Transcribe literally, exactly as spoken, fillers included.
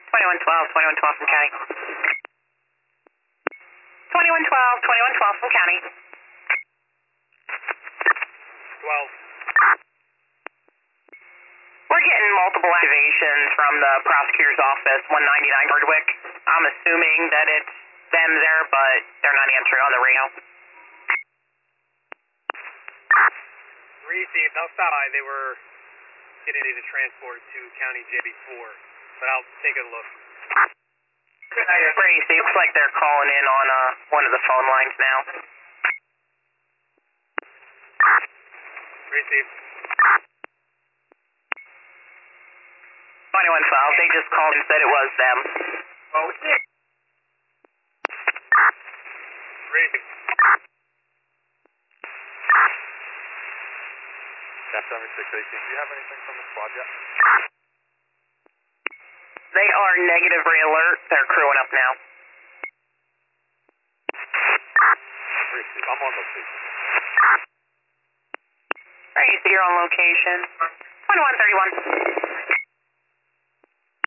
twenty-one twelve, twenty-one twelve from county. twenty-one twelve, twenty-one twelve from county. twelve. We're getting multiple activations from the prosecutor's office, one ninety-nine Hardwick. I'm assuming that it's them there, but they're not answering on the radio. Received. I'll stop by. They were getting ready to transport to County J B four, but I'll take a look. Gracie, it looks like they're calling in on uh, one of the phone lines now. Received. twenty-one twelve, they just called and said it was them. Oh, shit. Received. That's seventy-six eighteen. Do you have anything from the squad yet? They are negative re-alert. They're crewing up now. Received. I'm on location. Gracie, you're on location. twenty-one thirty-one.